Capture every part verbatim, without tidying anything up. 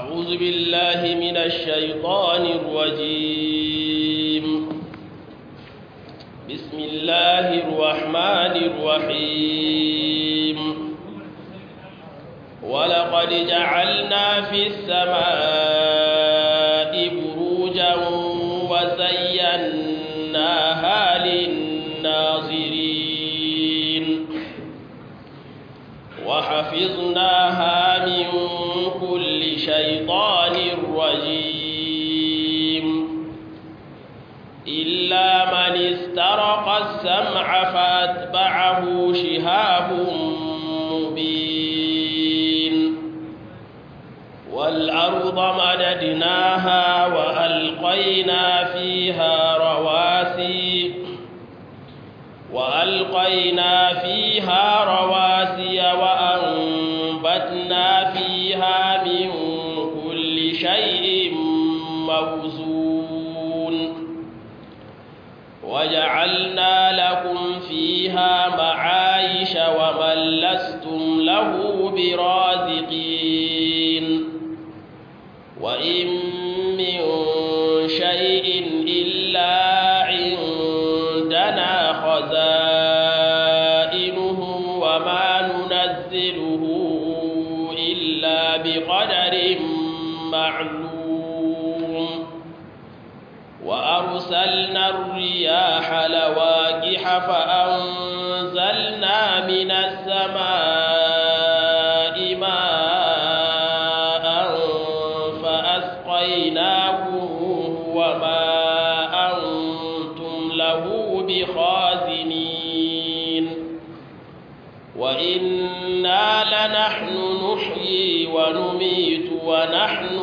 أعوذ بالله من الشيطان الرجيم. بسم الله الرحمن الرحيم. ولقد جعلنا في السماء بروجا وزيناها للناظرين وحفظناها من كل شيطان رجيم إلا من استرق السمع فأتبعه شهاب مبين والأرض مددناها وألقينا فيها رواسي وألقينا فيها رواسي وأنبتنا فيها من كل شيء موزون وجعلنا لكم فيها معايش ومن لستم له برازقين وإن من شيء إلا عندنا خزائنه وما ننزله إلا بقدر معلوم وأرسلنا الرياح لواقح فأنزلنا من السماء ماء فأسقيناكم وما أنتم له بخازنين وإنا لنحن نحيي ونميت ونحن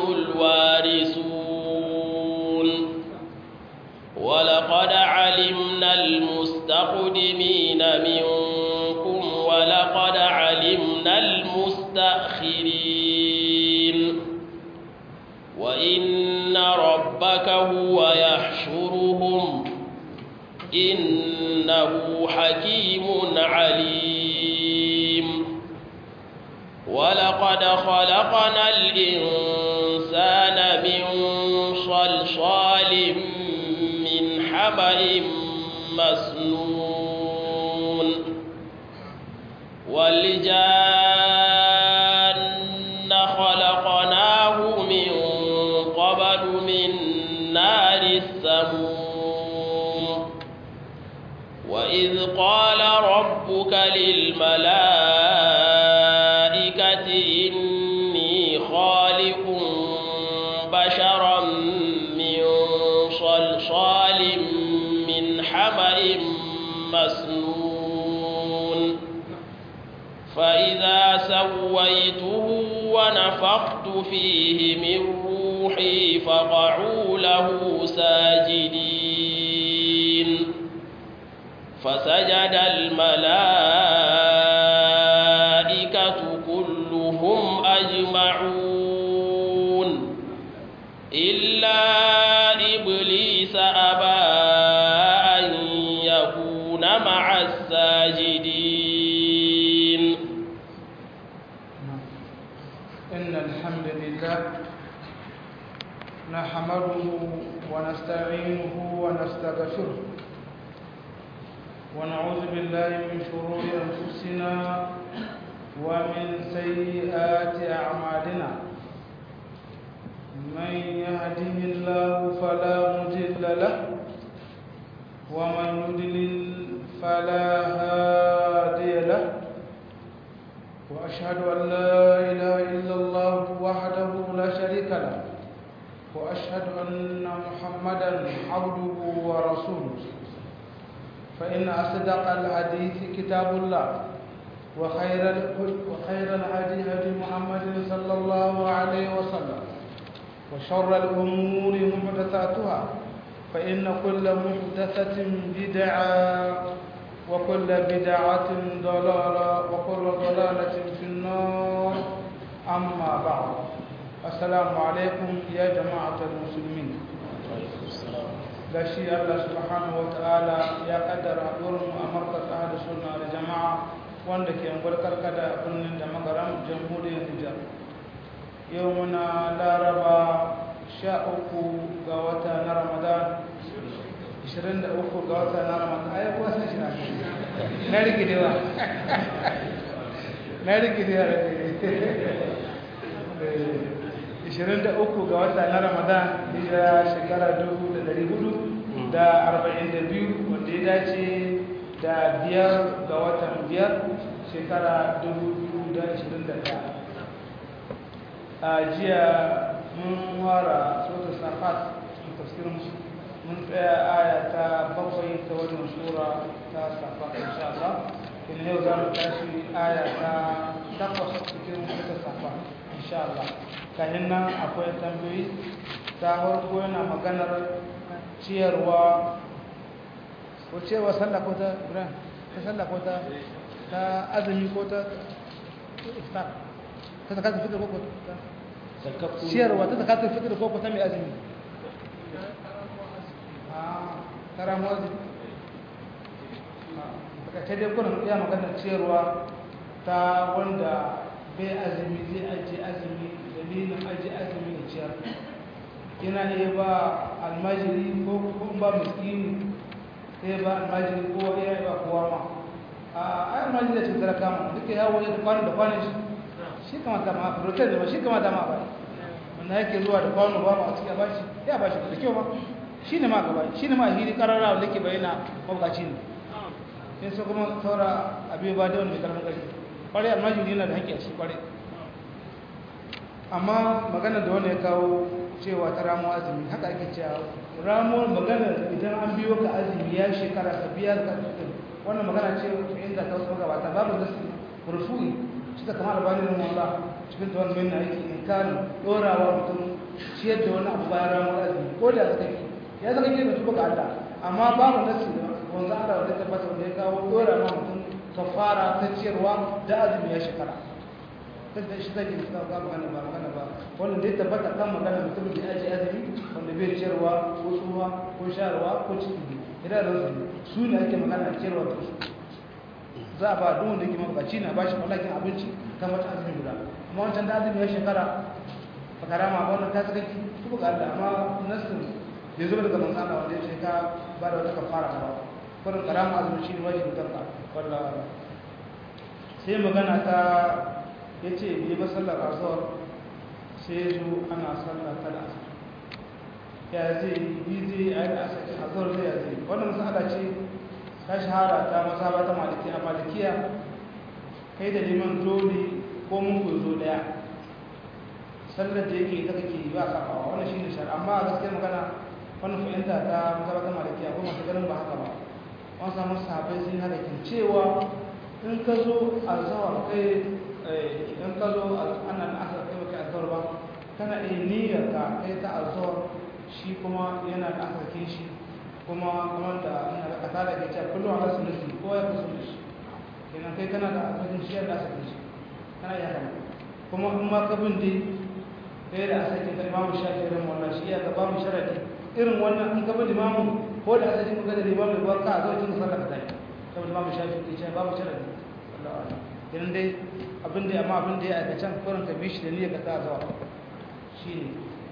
الوارثون ولقد علمنا المستقدمين منكم ولقد علمنا المستأخرين وإن ربك هو يحشرهم إنه حكيم عليم ولقد خلقنا الإنسان من صلصال من حمأ مسنون والجان خلقناه من قبل من نار السموم وإذ قال ربك للملائكة إني خالق بشرا من صلصال من حمأ مسنون فإذا سويته ونفخت فيه من روحي فقعوا له ساجدين فسجد الملائكة كلهم أجمعون إلا إبليس أبى أن يكون مع الساجدين. إن الحمد لله نحمده ونستعينه ونستغفره ونعوذ بالله من شرور أنفسنا ومن سيئات أعمالنا من يهده الله فلا مضل له ومن يضلل فلا هادي له وأشهد أن لا إله إلا الله وحده لا شريك له وأشهد أن محمدا عبده ورسوله فإن أصدق الحديث كتاب الله وخير وخير الهدي هدي محمد صلى الله عليه وسلم وشر الأمور محدثاتها فإن كل محدثة بدعة وكل بدعة ضلالة وكل ضلالة في النار أما بعد السلام عليكم يا جماعة المسلمين. gashi Allah subhanahu wa ta'ala ya kaddara haɗuwarmu a markaz ahli sunna da jama'a wanda ke angwar karkada a birnin da magaram jamhuriyar Nijar yau muna laraba sha uku ga wata na ramadan ishirin da uku ga wata na ramadan ayi kuwa sai shi na rigidewa na rigidewa ishirin da uku ga wata na ramadan hijira shekara dubu da dari hudu da arba'in da biyu wanda ya dace da biyar ga watan biyar shekara dubu biyu da ashirin da ɗaya a jiya mun wara sautar safat tafsirin mun tsaya aya ta bakwai ta wajen sura ta safat insha Allah in yau za mu tashi aya ta takwas cikin wata safat insha Allah kayan nan akwai tambayi ta harko yana maganar ciyarwa ko ciyarwa sallah ko ta ibrahim ta sallah ko ta ta azumi ko ta iftar ta zakatul fitr ko ta ciyarwa ta zakatul fitr ko ta mai azumi ah tara mu azumi daga ta dai kuna iya maganar ciyarwa ta wanda bai azumi zai ajiye azumi dalilin ajiye azumi da ciyar yana iya ba almajiri ko kuma ba miskini sai ba almajiri ko iya ba kowa ma a almajiri da cutar kama duka yawo da kwano da kwanon shi shi kamata ma rotar da ma shi kamata ma ba wanda yake zuwa da kwano ba ma a cikin bashi ya bashi da kyau ma shi ne ma gaba shi ne ma hiri karara da ke bayyana mabukaci ne sai su kuma saura abin ba da wani mai karfin ƙarfi kwarai almajiri yana da haƙƙi a shi kwarai amma magana da wani ya kawo cewa ta ramuwa azumi haka ake cewa ramuwar magana idan an biyo ka azumi ya shekara ka biya ka ɗin wannan magana ce inda ta wasu magabata babu da su rufu'i shi ta kama albani na mawala cikin ta wani mai na aiki in kan ɗorawa mutum ciyar da wani abu bayan ramuwar azumi ko da zaka yi ya zaka yi mutu baka Allah amma babu nasu da wanzu ara wanda ta fata wanda ya kawo ɗora ma mutum kafara ta ciyarwa da azumi ya shekara kada shi zai ji ba magana ba magana ba wannan dai tabbata kan magana mutum da aji azumi wanda bai ciyarwa ko tsuwa ko sharwa ko ciki idan da su ne ake magana ciyarwa da su za a ba duk wanda yake mabukaci na bashi mallakin abinci kan wata azumi guda amma wancan da azumi ya shekara ba karama ba wannan ta saka ki kuma ga Allah amma nasin bai zo daga manzo Allah wanda ya ce ka ba da wata kafara ba kurin karama azumi shi ne wajibi kanka wallahi sai magana ta ya ce bai ba sallar azhar sai ya zo ana sallar ta da asar ya zai yi zai a yi da asar azhar zai ya zai wannan masala ce ta shahara ta masaba ta maliki a malikiya kai da liman dole ko mun ku zo daya sallar da yake ita kake ba sabawa wannan shine shar amma a gaskiyar magana wannan fahimta ta masaba ta malikiya ko masu ganin ba haka ba wani samun sahabai sun hada kin cewa in ka zo azhar kai idan ka zo ana da asar kai baka azhar ba kana iya niyyar ka kai ta azhar shi kuma yana da asarkin shi kuma kuma da ina da kasa da ke cewa kullum ala sunnati ko ya fi sunni kenan kai kana da asarkin shi da asarkin shi kana iya kana kuma in ma ka bin dai kai da asarkin kai imamu shafi irin wannan shi ya ka ba mu sharadi irin wannan in ka bin imamu ko da asarkin ka da imamu ba ka zo cikin sallar ka tafi saboda imamu shafi ke cewa babu sharadi wallahi a'lam kenan dai abin da amma abin da ya aikacen kurin ka bi shi da niyyar ka ta zawa shi ne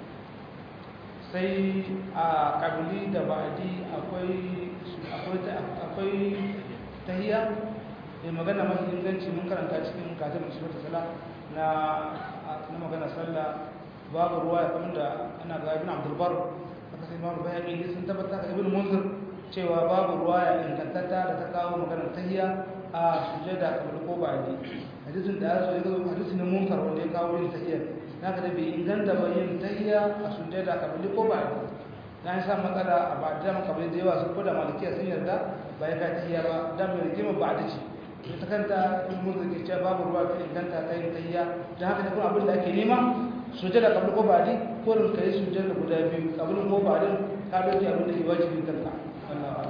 sai a kabili da ba'adi akwai akwai tahiyya mai magana mafi inganci mun karanta cikin kajin musulun ta sala na na magana sallah babu ruwa ya kamar da ana ga ibn abdulbar aka sai mamu bayani sun tabbata da ibn munzir cewa babu ruwa ya ingantatta da ta kawo maganar tahiyya a sujada kamar ko ba'adi hadisin da ya zo ya zo hadisin ne munkar wanda ya kawo yin tahiyya naka da bai inganta ba yin tahiyya a sujada kamar ko ba'adi na yi sa matsala a ba'adi da kamar da yawa sun ko da malikiya sun yarda ba ya kai tahiyya ba dan mai rigima ba'adi ce ita kanta in mun zage cewa babu ruwa ta inganta ta yin tahiyya dan haka da kuma abin da ake nema sujada kamar ko ba'adi ko rin kai sujada guda biyu kamar ko ba'adi ka dauki abin da ke wajibi kanka Allah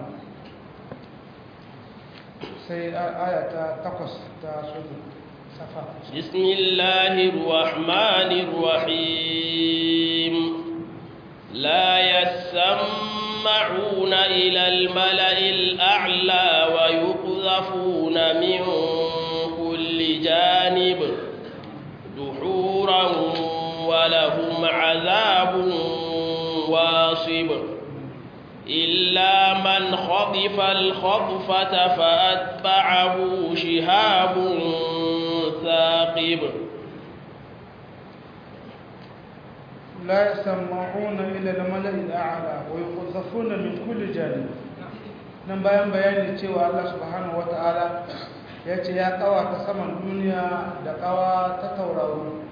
sai aya ta takwas ta sura safa bismillahir rahmanir rahim la yasma'una ila al-mala'il a'la wa yuqdhafuna min kulli janib duhuran عذاب واصب إلا من خطف الخطفة فأتبعه شهاب ثاقب لا يسمعون إلى الملأ الأعلى ويقذفون من كل جانب nan bayan bayani cewa Allah subhanahu wata'ala ya ce ya kawa ta saman duniya da kawa ta tauraro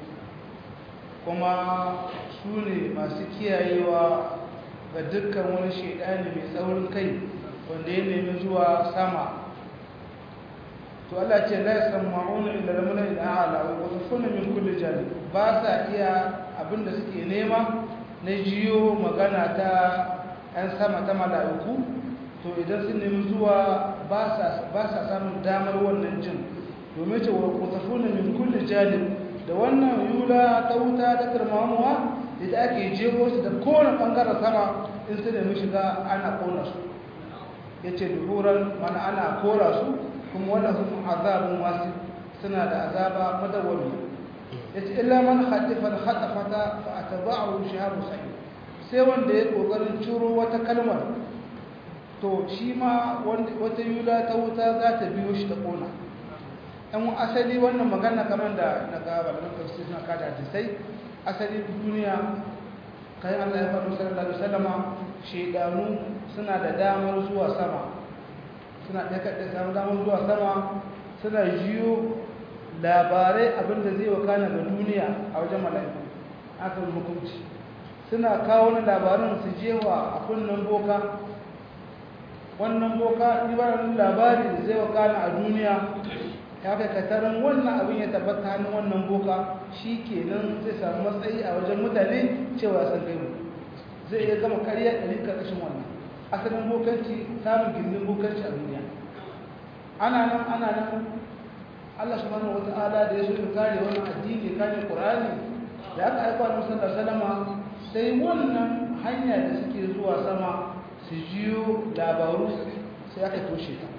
kuma su ne masu kiyayewa ga dukkan wani shaidani mai tsaurin kai wanda ya nemi zuwa sama to Allah ce la yasma'una illa al-mala'i al-a'la wa yaqfuna min kulli janib ba sa iya abinda suke nema na jiyo magana ta ɗan sama ta mala'iku to idan sun nemi zuwa ba sa samun damar wannan jin domin ce wa yaqfuna min kulli janib da wannan yula ta wuta ta karmamuwa da ake jeho su da kowane bangaren sama in su nemi shiga ana kona su yace duhuran mana ana kora su kuma wannan sun azabun wasu suna da azaba madawwami yace illa man khatifa al-khatafata fa atba'ahu shihabu sa'id sai wanda ya kokarin ciro wata kalmar to shi ma wata yula ta wuta za ta biyo shi ta kona an asali wannan magana kamar da na ga malaman tafsir suna kada hadisai asali duniya kai Allah ya faɗo sallallahu alaihi wasallama shedanu suna da damar zuwa sama suna da kada samu damar zuwa sama suna jiyo labarai abinda zai wakana ga duniya a wajen mala'iku aka hukunci suna kawo wani labarin su jewa a kunnan boka wannan boka ibaran labari da zai wakana a duniya ya kai katarin wannan abin ya tabbata hannun wannan boka shi kenan zai samu matsayi a wajen mutane cewa san kai zai iya gama kariya ɗari ƙarƙashin wannan asalin bokanci samun gindin bokanci a duniya ana nan ana nan Allah subhanahu wata'ala da ya so ya kare wannan addini kare Qur'ani da aka aika wa Musa sallama sai wannan hanya da suke zuwa sama su jiyo labaru sai aka toshe ta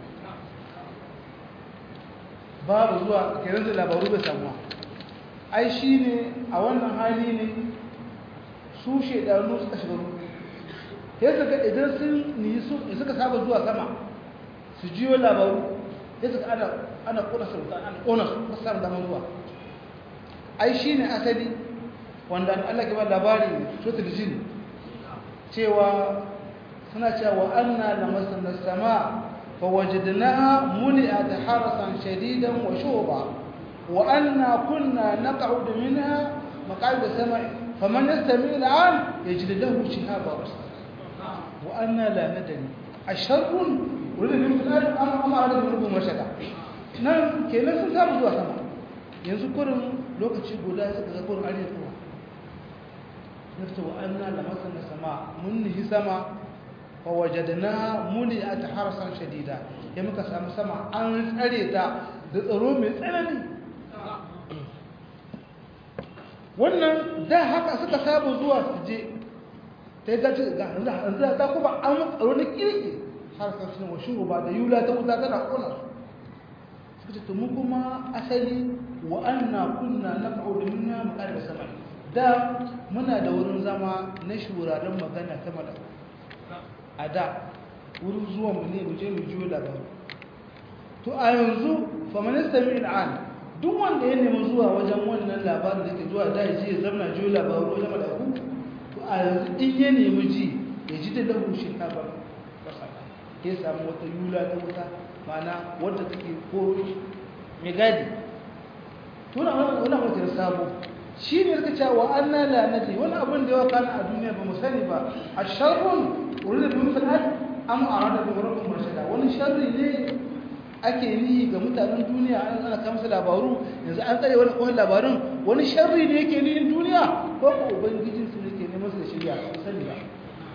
babu zuwa kiran da labaru bai samuwa ai shi ne a wannan hali ne su shaidanu suka shiga ya suka idan sun ni su suka saba zuwa sama su jiyo labaru ya suka ana ana kona sauta ana kona su samu damar zuwa ai shi ne asali wanda Allah ke ba labari suratul jin cewa suna cewa anna lamasna as-samaa فوجدناها ملئت حرسا شديدا وشوبا وأنا كنا نقعد منها مقعد السمع فمن يستمع الآن يجد له شهابا رصدا وأنا لا ندري الشر ولد من الأرض أم أم أراد منكم رشدا نعم كيف سنسام زوا سما yanzu kurin lokaci guda suka ga kurin arewa kuma nafta wa anna lamasna sama mun nihi sama fawajadna muli'at harasan shadida ya muka samu sama an tsare ta da tsaro mai tsanani wannan da haka suka saba zuwa su je ta ga ga yanzu ta kuma an tsaro na kirki harasan shi wa shuru ba da yula ta wuta tana kona suka ce to mu kuma asali wa anna kunna naq'udu minna maq'ad as-sama da muna da wurin zama na shuraren magana ta malaka a da wurin zuwan mu ne mu je mu jiyo labaru to a yanzu famanista min an duk wanda ya nemi zuwa wajen wannan labarin da ke zuwa da ya ji ya zama jiyo labaru wajen malaku to a yanzu in ya nemi ji ya ji da lahu shi ta bar kasa ya samu wata yula ta wuta mana wadda take koro shi mai gadi to na wannan wata sabo shi ne suka ce wa anna la nadri wani abin da ya kana a duniya ba mu sani ba a sharrun wurin da bin fil'ad am arada bi rabbil murshada wani sharri ne ake yi ga mutanen duniya an ana kamsa labaru yanzu an tsare wani kawai labarun wani sharri ne yake nihin duniya ko ko ubangijin su yake neman su da shirya su sani ba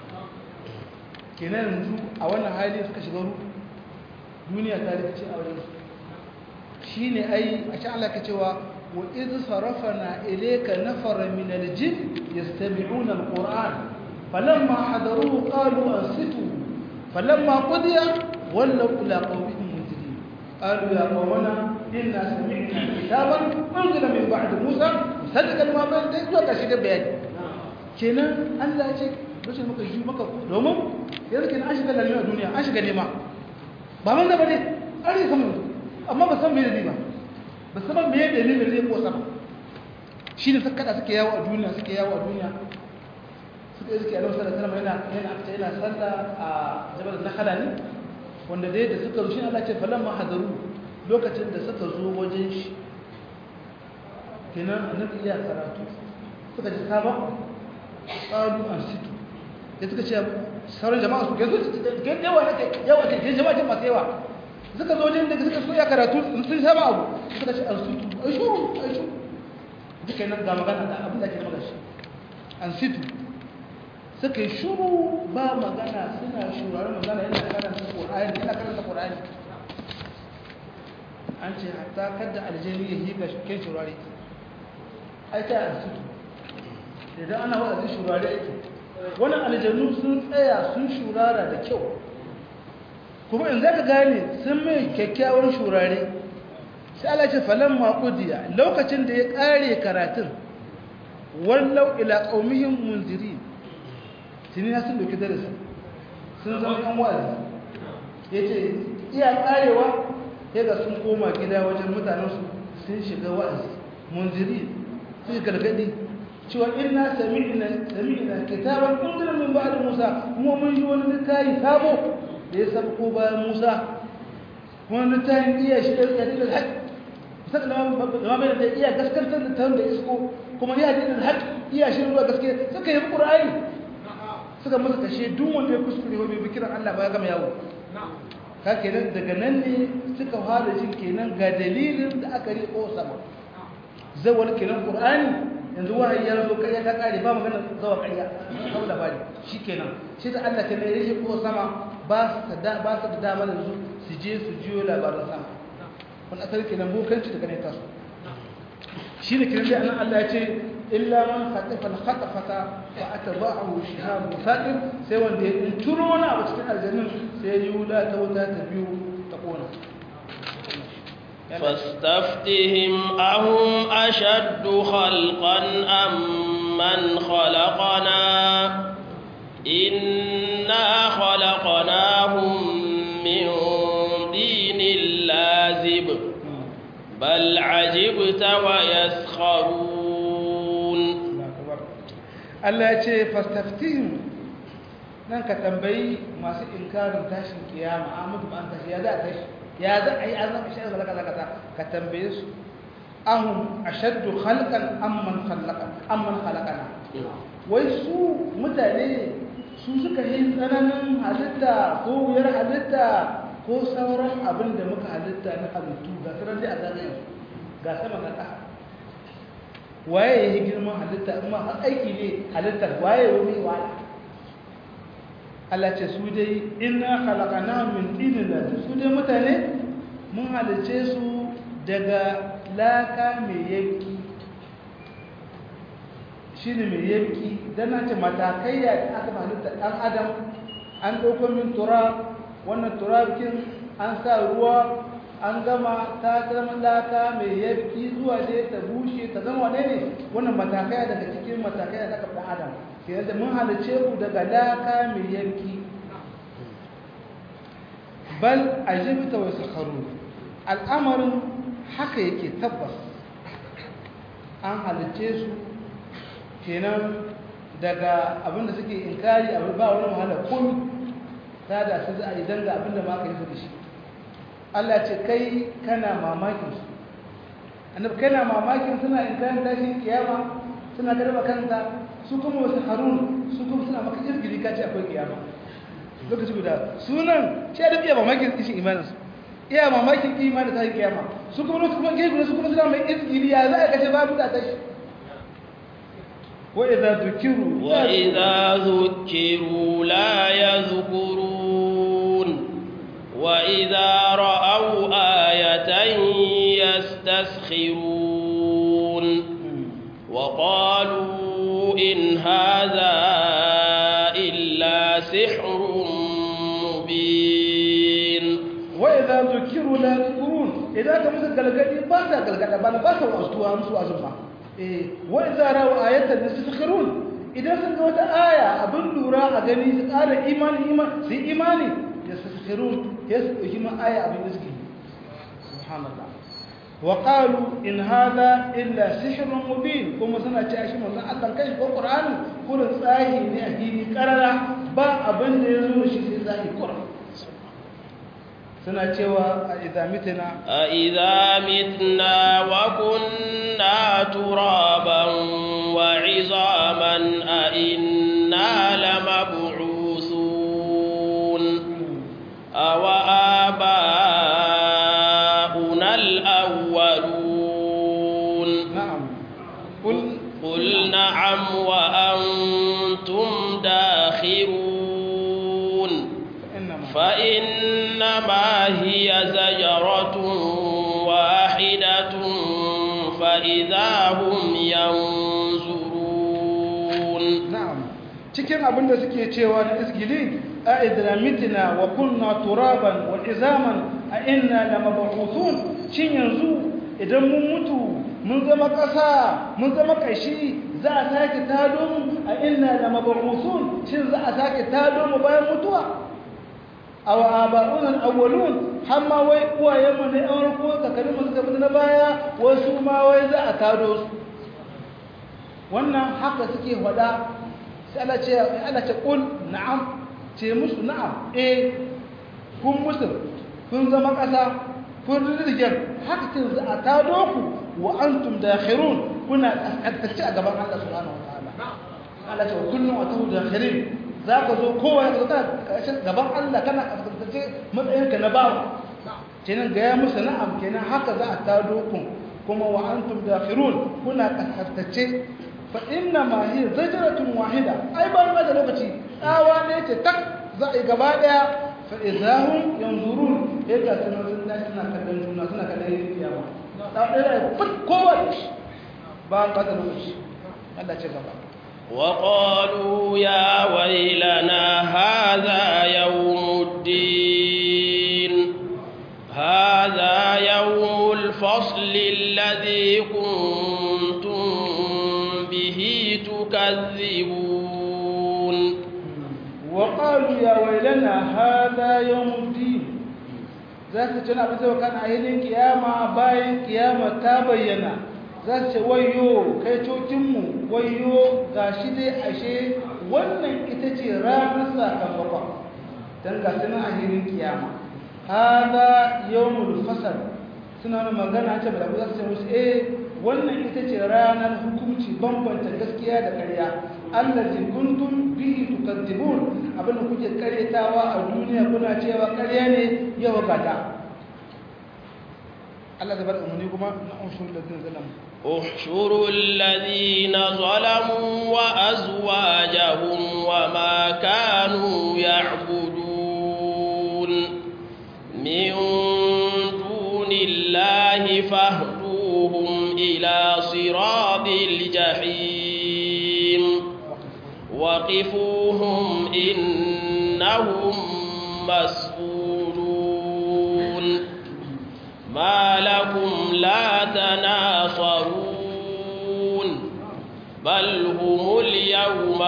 kenan yanzu a wannan hali suka shiga ru duniya ta rikice a wajen su shine ai a sha Allah ka cewa wa idh sarafna ilayka nafara min al-jinn yastami'una al-qur'an فلما حضروه قالوا أنصتوا فلما قضي ولوا إلى قومهم منذرين قالوا يا قومنا إنا سمعنا كتابا أنزل من بعد موسى مصدقا لما بين يديه وكشف بيده kenan Allah ya ce lokacin muka yi maka domin yanzu kenan an shiga lalima a duniya an shiga nema ba man zaba ne an rika samun amma ba san me da ba ba san me da ne da zai ko sama shi ne suka kada suke yawo a duniya suke yawo a duniya suka yi suke a lausa da kalma yana yana afta yana sallah a jabal nakhala ne wanda dai da suka rushe Allah ce falamma hadaru lokacin da suka zo wajen shi kenan annabi ya karatu suka ji saba qalu ansitu da suka ce sauran jama'a su yanzu yawa ne yawa ne jama'a ce masu yawa suka zo wajen da suka so ya karatu sun saba abu suka ce ansitu ai shuru ai shuru duka nan ga magana da abin da ke magana shi ansitu suka yi shuru ba magana suna shuraren magana yana karanta Qur'ani yana karanta Qur'ani an ce hatta kada aljani ya higa kai shurare ai ta ansitu idan ana wa'azi shurare yake wannan aljanu sun tsaya sun shurara da kyau kuma in zaka gane sun mai kyakkyawan shurare sai Allah ce falamma qudiya lokacin da ya kare karatun wallau ila qaumihim munzirin tuni na sun doki darasi sun zama yan wa'azi yace iya karewa yaga sun koma gida wajen mutanen su sun shiga wa'azi munzirin sun gargadi cewa inna sami'na sami'na kitaban unzila min ba'd Musa kuma mun ji wani littafi sabo da ya sabko bayan Musa wani littafin iya shi da dalilin haƙ saka da ma bai da iya gaskantar da tawon da isko kuma iya dalilin haƙ iya shi ruwa gaske suka yi Qur'ani suka musu kashe duk wanda ya kuskure wai bai kiran Allah ba ya gama yawo ka kenan daga nan ne suka fara jin kenan ga dalilin da aka riko sama zawal kenan Qur'ani yanzu wahayi ya zo ƙarya ta ƙare ba magana zawa ƙarya kawo labari shi kenan shi da Allah kenan ya rike ko sama ba su da ba su da dama da su su je su jiyo labarin sama kun asali kenan bokanci daga ne taso shi ne kenan dai anan Allah ya ce illa man khatafa al-khatafata fa atba'ahu shihab musaqir sai wanda ya turo wani abu cikin aljannin sai ya yi wuta ta wuta ta biyu ta kona فاستفتهم أهم أشد خلقا أم من خلقنا إنا خلقناهم من دين لازب بل عجبت ويسخرون الله يقول فاستفتهم نانك تنبي ما سي إنكار تاشن قيامة آمد بأن تاشي يا ذا تاشي ya za a yi azan ashe da kaza kaza ka tambaye su ahum ashaddu khalqan amman khalaqa amman khalaqana wai su mutane su suka yi tsananin halitta ko wuyar halitta ko sauran abin da muka halitta na halittu ga sauran dai a zagayen ga sama ga ƙasa waye ya yi girman halitta amma har aiki ne halittar waye ya yi wala Allah ce su dai inna khalaqana min tinin da su dai mutane mun halice su daga laka mai yanki shine mai yanki dan nace matakai da aka halitta dan adam an dauko min turab wannan turabkin an sa ruwa an gama ta zama laka mai yanki zuwa dai ta bushe ta zama wane ne wannan matakai daga cikin matakai da aka dan adam yanzu mun halice ku daga laka mai yanki bal ajibta wa sakharu al'amarin haka yake tabbas an halice su kenan daga abinda suke inkari abu ba wani wahala komi ta da su za a yi danga abinda ma ka yi da shi Allah ce kai kana mamakin su annab kana mamakin suna inkarin tashin kiyama suna garba kanta su kuma wasu harun su kuma suna maka izgiri ka ce akwai kiyama lokaci guda sunan ce da iya mamakin ishin imaninsu iya mamakin imanin ta yi kiyama su kuma wasu kuma gefe su kuma suna mai izgiri ya za a kace babu da ta shi wa idza dhukiru wa idza dhukiru la yadhkurun wa idza ra'aw ayatan yastaskhirun wa qalu in hadha illa sihrun mubin wa idza dhukiru la yadhkurun idan ka musu galgadi ba ta galgada ba ba ta wastuwa musu azuma eh wa idza ra'aw ayatan yastaskhirun idan sun ga wata aya abin lura a gani su ƙara imani imani su yi imani ya sassirun ya su ɗauki ma aya abin izgi subhanallah wa qalu in hada illa sihrun mubin kuma suna ce shi manzon Allah kai ko Qur'ani kullun tsahi ne a fili karara ba abin da yazo shi sai tsahi Qur'ani suna cewa a idza mitna a idza mitna wa kunna turaban wa 'izaman a inna lamab'uthun aw aba'una al-awwalun na'am qul qul na'am wa antum dakhirun fa إنما هي زجرة واحدة فإذا هم ينظرون نعم cikin abin da suke cewa na isgili a idramitina wa kunna turaban wa izaman a inna lamab'uthun shin yanzu idan mun mutu mun zama ƙasa mun zama kashi za a sake tado mu a inna lamab'uthun shin za a sake tado mu bayan mutuwa aw aba'una al-awwalun hamma wai uwayen mu ne an ruko kakarin mu suka na baya wasu ma wai za a tado su wannan haka suke faɗa sai Allah ce Allah ce qul na'am ce musu na'am eh kun musu kun zama ƙasa kun rijiyar haka ce za a tado ku wa antum dakhirun kuna kaskantacce a gaban Allah subhanahu wa ta'ala Allah ce kullu atahu dakhirin za ka zo kowa ya zata ƙarshen gaban Allah kana ƙasƙantacce matsayinka na bawa kenan gaya musu na'am kenan haka za a tado ku kuma wa antum dakhirun kuna ƙasƙantacce fa inna ma hiya zajratun wahida ai ba ma da lokaci tsawa ne ce tak za a yi gaba daya fa idahum yanzurun yadda suna sun tashi suna kallon juna suna kallon yin kiyama ta ɗaya fit kowa ba ba da lokaci Allah ce gaba وقالوا يا ويلنا هذا يوم الدين هذا يوم الفصل الذي كنتم به تكذبون وقالوا يا ويلنا هذا يوم الدين ذات جناب وكان عينين قيامة باين قيامة تابينا za su ce wayo kai cokinmu wayo ga shi dai ashe wannan ita ce ranar sakamakon don ga suna a hirin kiyama haɗa yawon fasar suna wani magana ce ba da za su ce musu eh wannan ita ce ranar hukunci bambanta gaskiya da ƙarya allazi kuntum bihi tukadzibun abinda kuke karyatawa a duniya kuna cewa ƙarya ne yau gata Allah zai bar umarni kuma na ushur da zai zalamu احشروا الذين ظلموا وأزواجهم وما كانوا يعبدون من دون الله فاهدوهم إلى صراط الجحيم وقفوهم إنهم مسؤولون ما لكم لا تناصرون بل هم اليوم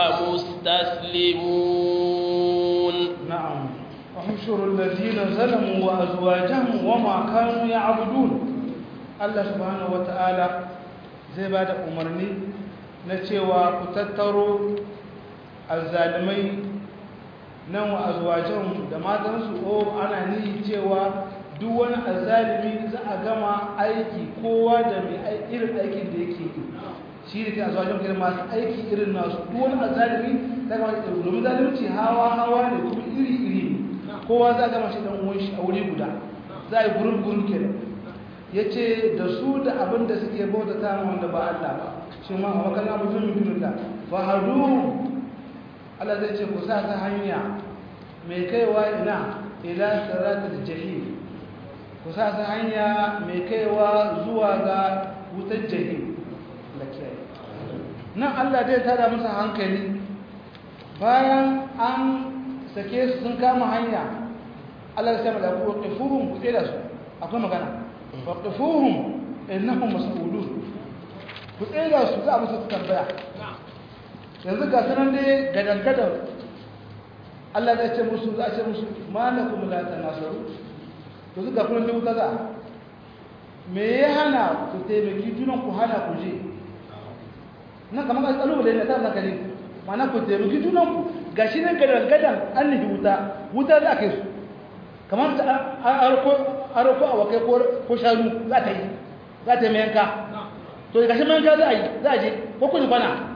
مستسلمون نعم وحشر الذين ظلموا وأزواجهم وما كانوا يعبدون الله سبحانه وتعالى زي بعد أمرني نتشوى كتتروا الظالمين نوى أزواجهم دما تنسوا أنا نيجي تشوى duk wani azalimi za a gama aiki kowa da mai irin aikin da yake yi shi da ke a zuwajen kai masu aiki irin nasu duk wani azalimi za a gama shi domin zalimci hawa hawa ne kuma iri iri kowa za a gama shi dan uwan shi a wuri guda za a yi gurin gurin ke ya ce da su da abin da suke bauta ta wanda ba Allah ba shi ma a wakar abu zun mutumin da ba hadu Allah zai ce ku sa ta hanya mai kaiwa ina ila siratul jahim ku sa ta hanya mai kaiwa zuwa ga wutar jahim nan Allah zai tada musu hankali bayan an sake su sun kama hanya Allah ya sami da ku waqifuhum ku tsira su akwai magana waqifuhum innahum mas'ulun ku tsira su za a musu tambaya yanzu ga sanan dai gadan gadan Allah ya ce musu za a ce musu malakum la tanasaru to zuga kullun da wuta za me ya hana ku taimaki junan ku hana ku je nan kamar ka tsalo da ta zaka ne mana ku taimaki junan ku gashi nan gadan gadan an ni wuta wuta za ka yi su kamar ta arko arko a wakai ko ko shanu za ta yi za ta mai yanka to gashi mai yanka za a yi za a je ko kun kwana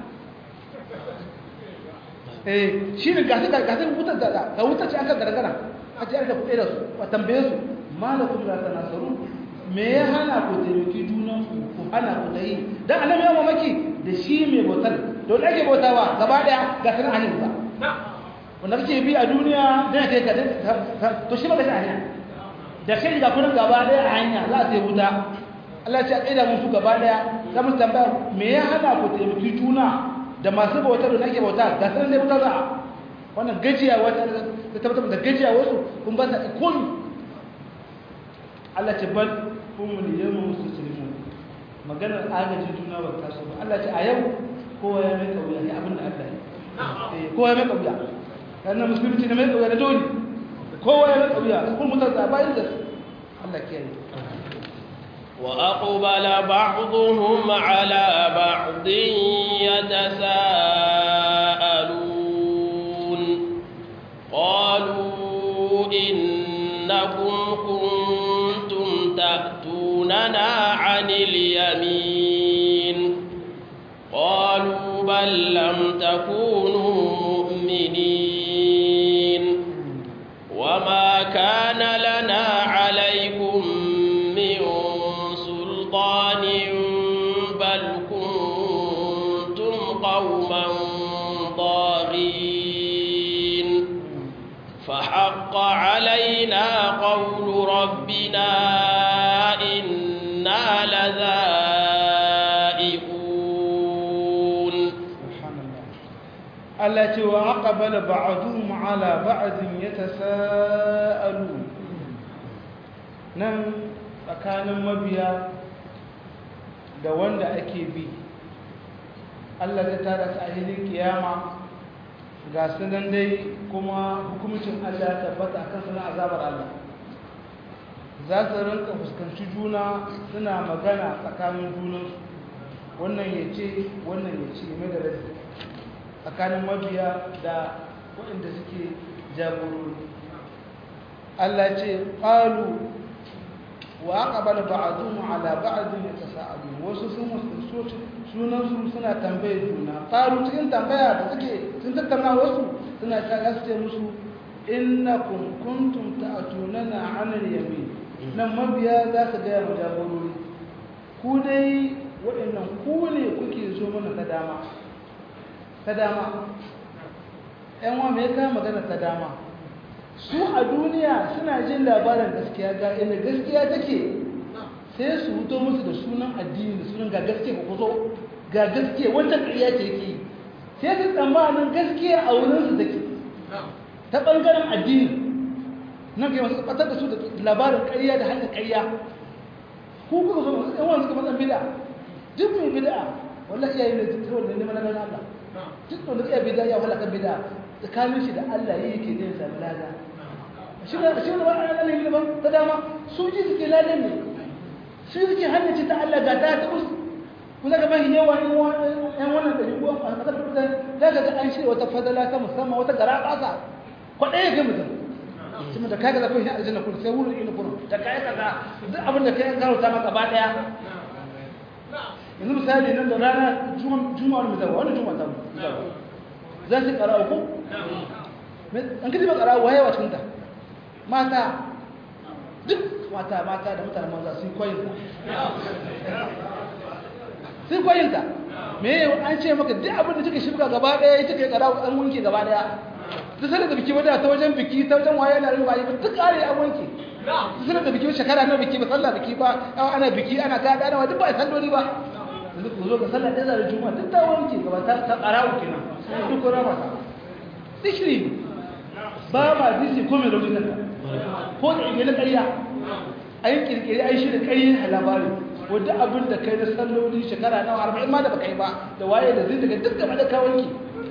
eh shi ne gashi gashi wutar da ga wutar ce aka gargara a ce aka kuɗe da su a tambaye su malakum la tanasaru me ya hana ku taimaki junan ku ku hana ku tayi dan annabi ya mamaki da shi mai bautar don ake bautawa gaba daya ga sanan anin ba wanda kake bi a duniya dan kai ka to shi ba ga hanya da kai ga kullun gaba daya a hanya za ta yi wuta Allah ya ce a kaida musu gaba daya za mu tambaya me ya hana ku taimaki juna da masu bautar da nake bauta ga sanan dai wuta za wannan gajiya wata da tabbatar da gajiya wasu kun ba ta ikon Allah ce bal humul yawma muslimun maganar agaji juna ba ta so ba Allah ce a yau kowa ya mai kauya ne abinda Allah ya eh kowa ya mai kauya kana musulunci ne mai kauya da dole kowa ya mai kauya kun mutan da bayin da Allah ke yi wa aqbala ba'dhum ala ba'din yatasaalun qalu innakum kuntum ta'tunana 'anil yamin qalu bal lam takunu mu'minin wama kana lana 'alaykum min sultanin bal kuntum qauman طاغين فحق علينا قول ربنا إنا لذائقون سبحان الله التي وأقبل بعضهم على بعض يتساءلون نعم فكان مبيا da wanda ake bi Allah zai tara su a hilin kiyama ga sunan dai kuma hukumcin Allah ya tabbata akan sunan azabar Allah za su rinka fuskanci juna suna magana tsakanin junansu wannan ya ce wannan ya ce mai da rabi tsakanin mabiya da waɗanda suke jagorori Allah ce qalu wa aqbala ba'dhum ala ba'dhin yatasaalun wasu sun musulunci sunan su suna tambaye juna qalu cikin tambaya da suke sun tattauna wasu suna ta ce musu innakum kuntum ta'tunana 'anil yamin nan mabiya za su ga mu jagorori ku dai waɗannan ku ne kuke zo mana ta dama ta dama ƴan wa me ka magana ta dama su a duniya suna jin labarin gaskiya ga inda gaskiya take sai su huto musu da sunan addini da sunan ga gaskiya ku zo ga gaskiya wancan ƙarya ce yake sai su tsammanin gaskiya a wurin su take ta bangaren addini nan kai masu batar da su da labarin ƙarya da hanyar ƙarya ku kuka zo ɗan wani suka matsan bid'a duk mai bid'a wallahi iyaye ne duk wanda ne mana Allah duk wanda iya bid'a ya wallahi kan bid'a tsakanin shi da Allah yake zai samu lada shi ne shi ne wannan Allah ne ba ta dama su ji suke ladan ne su suke hannace ta Allah ga ta ta us ku zaka ba yawa in wannan wannan da ko a kasar da daga ga an shirya wata fadala ta musamman wata garabasa ko ɗaya ga mutum kuma da kai ga zaka shi aljanna kun sai wurin ina kun da kai kaza duk abin da kai ka rubuta maka ba daya yanzu misali nan da rana juma'ar mu zawa wannan juma'a ta mu za su ƙara uku? an kaji ba ƙara wayewa cikinta mata duk mata mata da mutane maza sun koyinta sun koyinta me an ce maka duk abin da cika shirka gaba ɗaya ya cika ƙara an wanke gaba ɗaya duk sanar da biki wadda ta wajen biki ta wajen waye na rinba yi duk ƙare an wanke duk sanar da biki shekara na biki ba sallah biki ba ana biki ana gada ana duk ba a salloli ba yanzu ku zo ga sallah ɗaya da juma'a duk ta wanke gaba ta ƙara uku kenan duk rama ta zikiri ba ma zikiri ko mai raunin nan ko da ike na ƙarya a yi ƙirƙiri a yi shi da ƙaryin labari wadda abin da kai na salloli shekara nawa arba'in ma da ba kai ba da waye da zai daga duk gaba da kawanki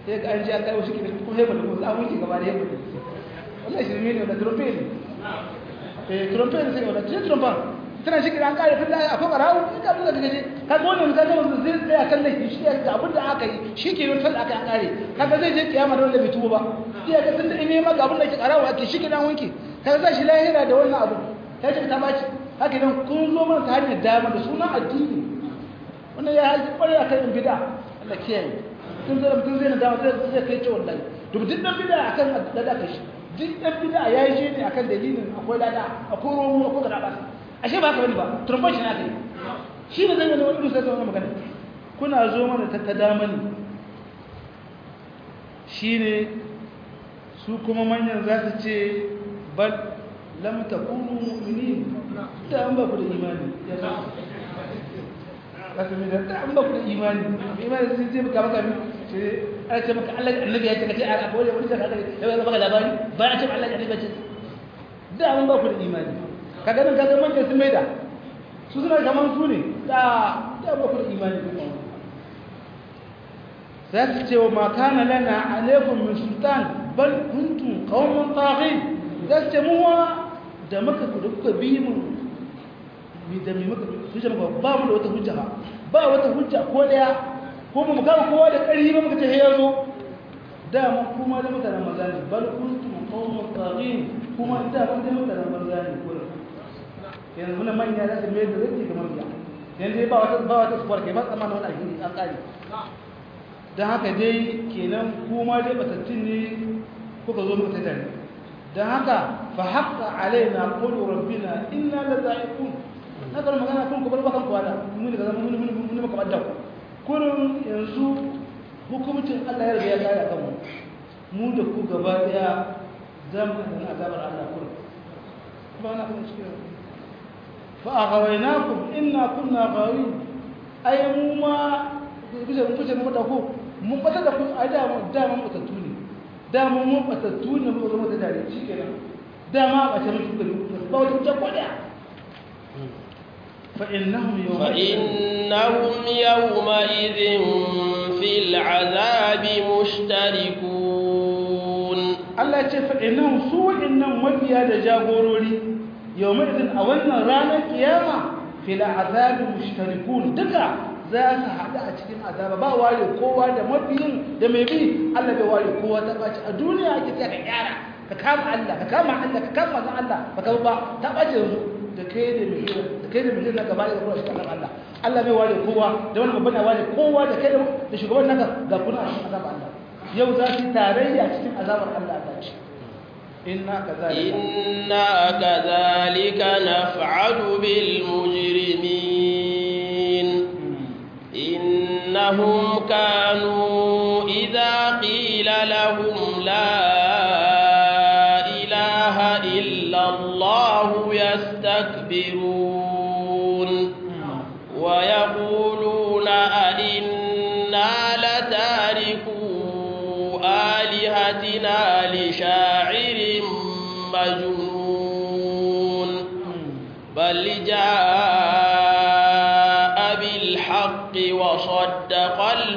sai ga an ji an kai shi kenan ko heba da ko an wanke gaba da heba wallahi shi ne da trompe ne eh trompe ne sai wala ce trompa tana shi kenan an kare filla akwai barawo ka abin da kaje ka ga wannan ka ga wannan zai tsaya kan laifi shi ga abin da aka yi shi ke yin falla aka an kare kaga zai je kiyama da wannan bai tuba ba sai ga tunda ine ma ga abin da ke karawa ake shi kenan wanke kaga zai shi lahira da wannan abu kai ce ta baci haka idan kun zo mana ta hanyar dama da sunan addini wannan ya haji kware akan bid'a Allah kiyaye tun zai tun zai na dama zai kai ce wallahi duk duk dan bid'a akan lada kai duk dan bid'a yayi shi ne akan dalilin akwai lada akwai romo akwai garaba ashe ba haka bane ba turban shi na kai shi ne zai yi wani sai wannan magana kuna zo mana ta ta dama ne shine su kuma manyan za su ce bal lam takunu mu'minin da an ba ku da imani ya ba kasu mai da an ba ku da imani imani sun ce maka maka ce a ce maka Allah annabi ya ce ka ce a akwai wani saka da ya baka labari ba a ce Allah annabi ya ce da an ba ku da imani kaga nan kaga manyan sun maida su suna kaman su ne da da ba ku da imani sai su ce wa ma kana lana alaikum min sultan bal kuntum qauman taghin zai ce muwa da maka kuka bi mu mi da mi maka hujja ba mu da wata hujja ba ba wata hujja ko daya ko mu ga kowa da ƙarfi ba muka ce he yazo da mun kuma da mutanen mazani bal kuntum qawmun taghin kuma da mun da mutanen mazani ko yanzu mun manya da mai da zai ga mabiya yanzu ba wata ba wata sport kai ba tsammanin wannan alheri an kare dan haka dai kenan kuma dai batattun ne kuka zo muka tare dan haka fa haqqa alaina qulu rabbina inna la za'iqun nakar magana kun ku bar bakan ku wala mun da mun mun mun maka badda ku kurun yanzu hukumcin Allah ya riga ya kare kan mu mu da ku gaba daya zamu da azabar Allah kun ba na kun shi fa aghawainakum inna kunna ghawin ay mu ma bisa mun fice mu da ku mun bata da ku a da mu da mu mutattu ne dama mun batattu ne mu zama da dare shikenan dama ba ta mutu da ba wata ta koda fa innahum yawma fa innahum yawma idhin fil azabi mushtarikun Allah ya ce fa innahum su innan mabiya da jagorori yawma idhin a wannan ranar kiyama fil azabi mushtarikun duka za su haɗu a cikin azaba ba ware kowa da mabiyin da mai bi Allah bai ware kowa ta ɓaci a duniya ake ta ka gyara ka kama Allah ka kama Allah ka kama zan Allah ba ka ba ta ɓaci yanzu da kai da mai da kai da mai na gaba da kuma shi kan Allah Allah bai ware kowa da wani babban ya ware kowa da kai da shugaban naka ga kuna a cikin azaba Allah yau za su tarayya cikin azabar Allah ta ce inna kadhalika inna kadhalika naf'alu bil mujrimin إنهم كانوا إذا قيل لهم لا إله إلا الله يستكبرون ويقولون أئنا لتاركو آلهتنا لشاعر مجنون بل جاء بالحق وصدق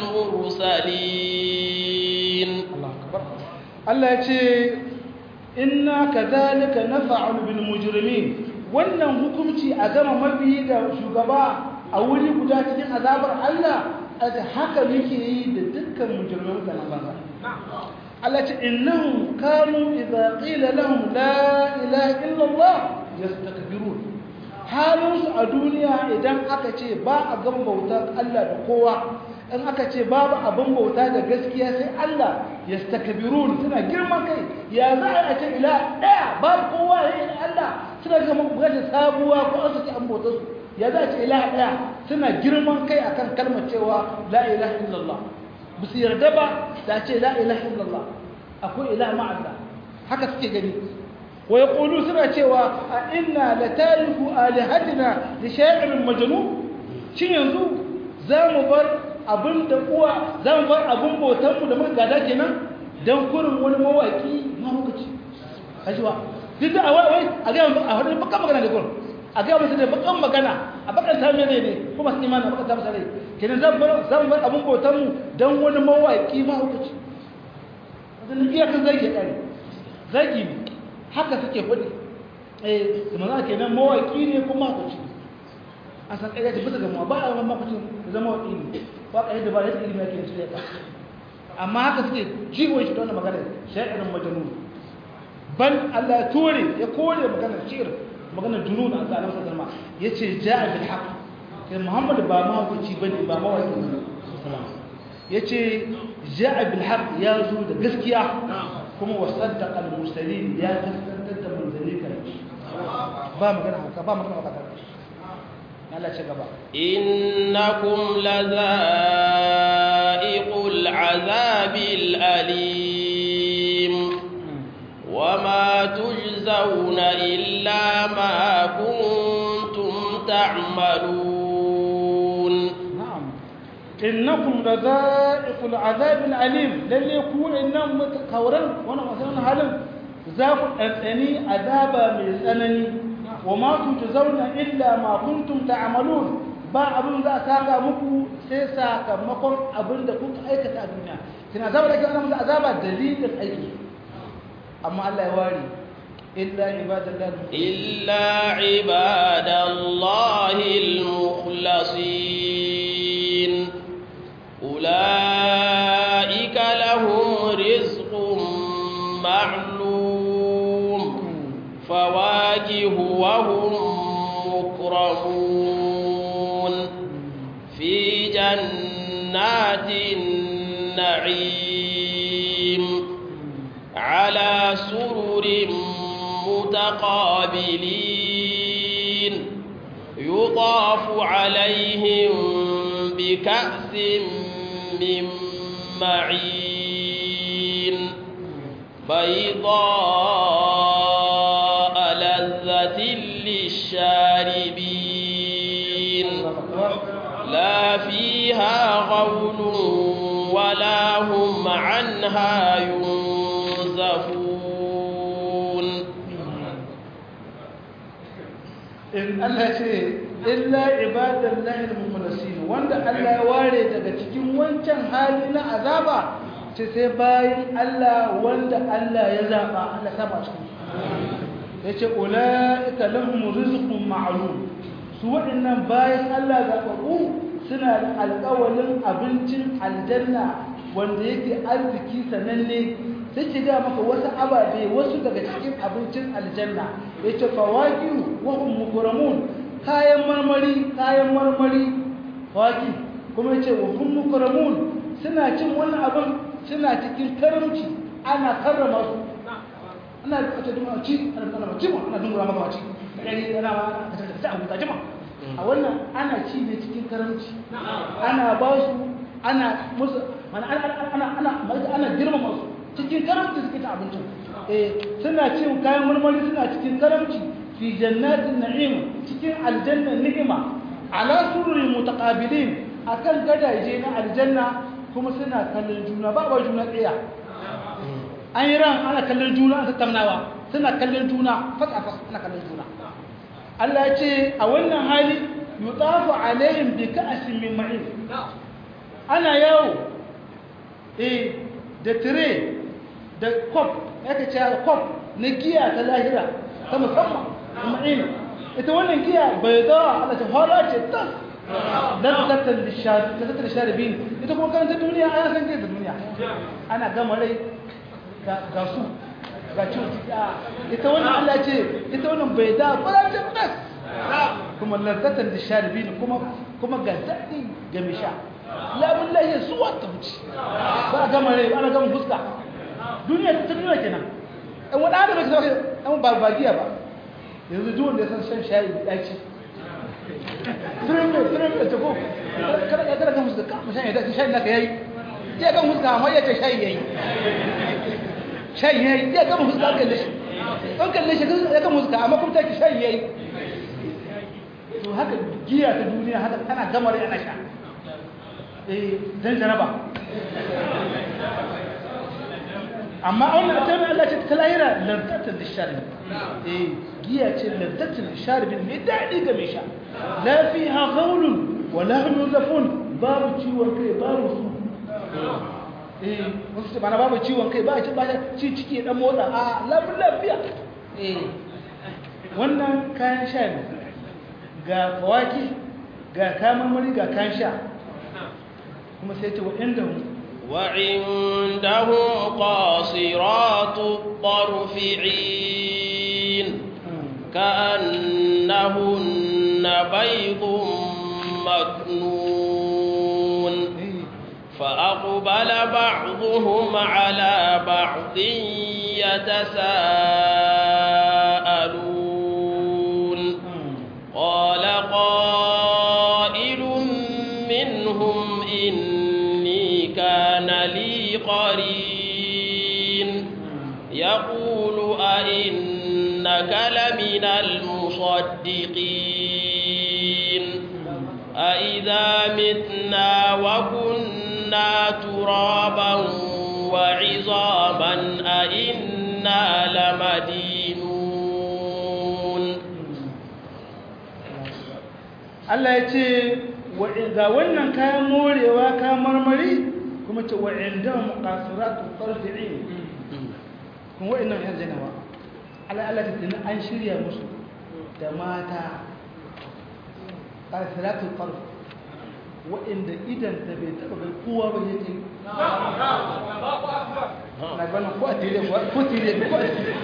المرسلين الله أكبر الله يقول إنا كذلك نفعل بالمجرمين wannan hukunci a gama mabiyi da shugaba a wuri guda cikin azabar Allah haka muke yi da dukkan mujrimin da nan banza Allah ce innahum kanu idza qila lahum la ilaha illa Allah yastakbirun halinsu a duniya idan aka ce ba a gan bautar Allah da kowa in aka ce babu abin bauta da gaskiya sai Allah ya stakbirun suna girman kai ya za a ce ila daya babu kowa sai Allah suna ga bukatar sabuwa ko an saki an bautar su ya za a ce ila daya suna girman kai akan kalmar cewa la ilaha illallah ba su yarda ba da ce la ilaha illallah akwai ilaha ma Allah haka suke gani wa yaqulu suna cewa a inna latariku alihatina li sha'irin majnun shin yanzu zamu bar abin da uwa zamu bar abin bautar mu da muka gada kenan dan kurin wani mawaki mahaukaci ajiwa duk da wai wai a ga a hadin bakan magana da kurin a ga musu da bakan magana a bakan ta mene ne kuma su imani bakan ta masa rai kenan zamu bar zamu bar abin bautar mu dan wani mawaki mahaukaci zan iyakar zagi kare zagi ne haka suke faɗi eh kuma za kenan mawaki ne kuma kuci an san kai ta bisa ga mu ba a wannan makucin zama mawaki ne ba ka yadda ba da ilimi yake cikin ka amma haka suke jiwon shi da wannan magana sha'irin majnun bal Allah ya tore ya kore maganar shi'r maganar junun a tsarin sa zama yace ja'a bil haqq kai Muhammad ba ma hukunci bane ba ma wani ne yace ja'a bil haqq ya zo da gaskiya kuma wasaddaqa al mursalin ya kaskantar da manzali kai ba magana haka ba magana haka Allah ce gaba innakum lazaiqul azabil alim wama tujzauna illa ma kuntum ta'malun na'am innakum lazaiqul azabil alim lalle ku innan mutakawran wannan masalan halin za ku ɗanɗani azaba mai tsanani wa ma tujzauna illa ma kuntum ta'malun ba abin za a saka muku sai sakamakon abin da kuka aikata a duniya kina azaba da kina muku azaba dalilin aiki amma Allah ya ware illa ibadallahi illa ibadallahi al-mukhlasin ulaika lahum rizqun ma'lum فواكه وهم مكرمون في جنات النعيم على سرر متقابلين يطاف عليهم بكأس من معين بيضاء لذة للشاربين لا فيها غول ولا هم عنها ينزفون in Allah ce illa ibadallahi al-mukhlasin wanda Allah ya ware daga cikin wancan hali na azaba ce sai bayin Allah wanda Allah ya zaba Allah saba su yace ulaika lahum rizqun ma'lum su waɗannan bayin Allah zababu suna da alƙawalin abincin aljanna wanda yake arziki sananne sai ki ga maka wasu ababe wasu daga cikin abincin aljanna yace fawakihu wa hum mukramun kayan marmari kayan marmari fawaki kuma yace wa hum mukramun suna cin wannan abin suna cikin karamci ana karrama su ana da duma ci ana da ci ana dungura maka ci dai ana ma ka ta abu ta jima a wannan ana ci ne cikin karamci ana ba su ana musu ana ana ana ana girmama su cikin karamci suke ta abincin eh suna cin kayan marmari suna cikin karamci fi jannatin na'im cikin aljanna ni'ima ala sururin mutaqabilin akan gadaje na aljanna kuma suna kallon juna ba ba juna tsaya an yi ran ana kallon juna a tattaunawa suna kallon juna fasa fasa ana kallon juna Allah ya ce a wannan hali yutafu alaihim bi ka'sin min ma'in ana yawo eh da tire da kwaf yake ce kwaf na giya ta lahira ta musamman ma'in ita wannan giya bai zawa Allah ta fara ce tas lazzatar lisharibin ita kuma karanta duniya a yasan ke da duniya ana gama rai ga su ga ciwon ita wannan Allah ce ita wannan bai da farajin nas kuma lazzatar lisharibin kuma ga daɗi ga misha labin lahiyar su wata wuce ba a gama rai ana gama fuska duniya ta duniya kenan ɗan wani adam ya kasa ɗan ba bagiya ba yanzu duwanda ya san shan shayi da ɗaci firimbe firimbe ta ko kada ka kada kan huska ka shan yadda shayi naka yayi ya kan huska amma ya ce shayi yayi shayi yayi ya kan huska an kalle shi an kalle shi ya kan huska amma kuma take shayi yayi to haka giya ta duniya haka ana gamar ana sha eh dan jaraba amma wannan ta mai Allah ce ta lahira lantatar da sharbi eh giya ce lantatar da sharbi mai daɗi ga mai sha la fiha ghawlun wa la hum yuzafun babu ciwon kai babu su eh wasu ce bana babu ciwon kai ba ci ba ci ciki dan motsa a lafiya lafiya eh wannan kayan sha ne ga fawaki ga kayan marmari ga kayan sha kuma sai ce wa'inda mu وعندهم قاصرات الطرف عين كأنهن بيض مكنون فأقبل بعضهم على بعض يتساءلون قال قائل منهم إني كان لي قرين يقول أئنك لمن المصدقين أئذا متنا وكنا ترابا وعظاما أئنا لمدينون Allah ya ce ga wannan kayan morewa kayan marmari kuma ce wa'inda muqasiratu tarfi'in kuma wa'innan yan janawa Allah Allah din an shirya musu da mata qasiratu tarf wa'inda idan da bai taba ga kowa ba yake na bana ko tire ko tire ko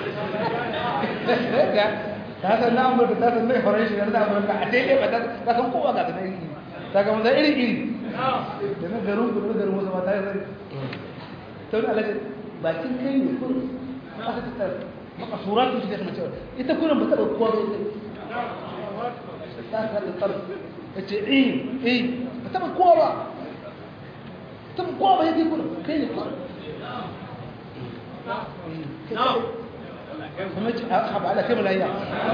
ga ta san na amurka ta san mai horon shi da amurka a daidai ba ta san kowa ga ta iri ta ga mazan iri iri da na garin kudu garin wasu mata ya zai ta wani alaƙar bakin kai ne kun aka ta maka suratun shi da kuma cewa ita kunan ba taɓa kowa bai sai ta ta ta tsar ta ce eh eh ba taɓa kowa ba taɓa kowa ba ya kai kunan kai ne kunan kuma ce a ba da kai mulaiya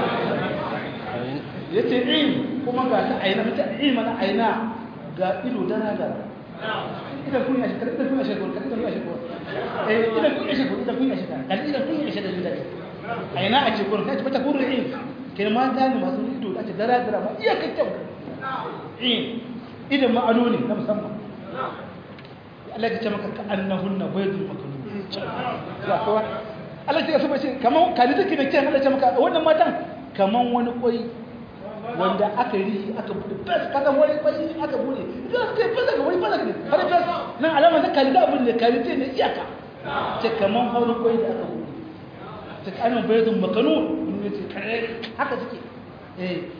ya ce in kuma ga ta aina mace in mana aina ga ido dana da idan kun yashi kada kun yashi kun kada kun yashi kun eh idan kun yashi kun idan kun yashi kan kan idan kun yashi da da aina a ce kun kai mata kun in kin ma ta ne masu ido da ta dara dara ma iya kai kyau in idan ma ado ne na musamman Allah ya ce maka ka annahunna baydul makanun ya kowa Allah ya so bace kaman kaji take da kyan Allah ya ce maka wannan matan kaman wani koi wanda aka yi aka bude fes kaga wani koi aka bude idan suka yi fes ga wani fes ne har fes nan alama ta kaji da abin da kaji ce ne iyaka ce kaman wani koi da aka bude ce kanan baydul makanun ne ce kare haka suke eh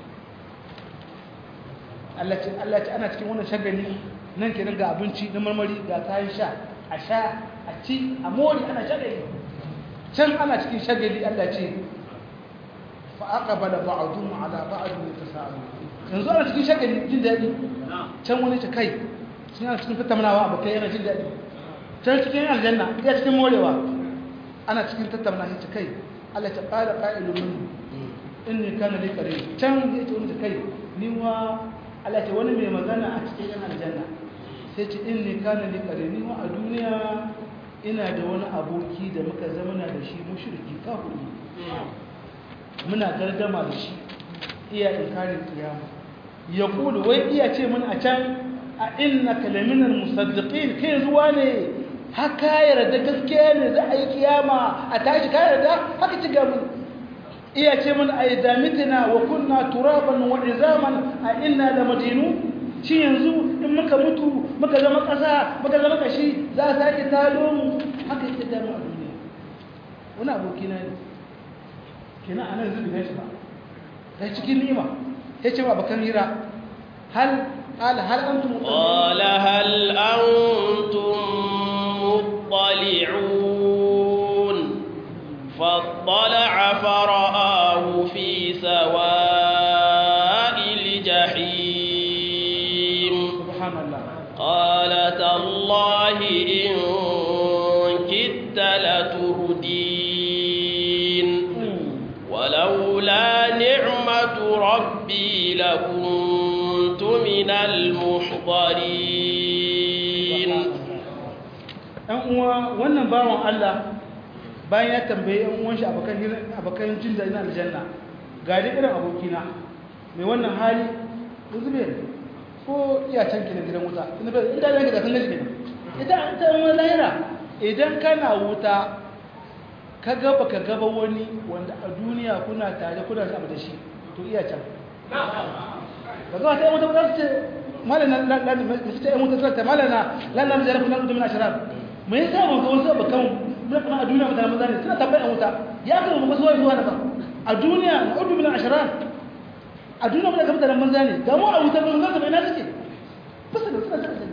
Allah ce Allah ce ana cikin wannan shagali nan kenan ga abinci na marmari ga kayan sha a sha a ci a mori ana shagali can ana cikin shagali Allah ce fa aqbala ba'dhum ala ba'd yatasaalu yanzu ana cikin shagali jin dadi can wani ce kai suna cikin tattaunawa abu kai yana jin dadi can cikin aljanna ya cikin morewa ana cikin tattaunawa ce kai Allah ta qala qa'ilun minhum inni kana li qarin can ya ce wani kai ni wa Allah ce wani mai magana a cikin aljanna sai ce inni kana li qarin ni wa a duniya ina da wani aboki da muka zamana da shi mushriki kafiri muna gardama da shi iya inkarin kiyama ya kulu wai iya ce mun a can a innaka laminal musaddiqin kai zuwa ne haka yarda gaskiya ne za a yi kiyama a tashi ka yarda haka ci gaban iya ce mun a idamitina wa kunna turaban wa izaman a inna la madinu shi yanzu in muka mutu muka zama ƙasa muka zama kashi za a sake talo mu haka yake da mu a duniya wani aboki na ne kina a nan zubi gashi ba da cikin ni'ima ya ce ba bakan hira hal qala hal antum qala hal antum muttali'un fattala'a fara'ahu fi sawa'il jahim قال تالله إن كدت لتردين ولولا نعمة ربي لكنت من المحضرين ɗan uwa wannan bawan Allah bayan ya tambaye ɗan uwan shi abokan jin da ina aljanna ga dai irin abokina mai wannan hali zubair ko iya can kenan gidan wuta ina ba inda ne ga sanin shi idan ta yi lahira idan kana wuta ka gaba ka gaba wani wanda a duniya kuna tare kuna samu da shi to iya can ka gaba ta yi wuta ba su ce malana su ce yi wuta sarta malana lalata da jarafin lalata mina shirar mai yasa ba ga wasu bakan muna kuma a duniya mutane maza ne suna tabbai a wuta ya kama ba zuwa zuwa na ba a duniya na udu mina shirar a duniya muna ga mutane maza ne ga mu a wuta mun ga mai na suke fasa da suna sarta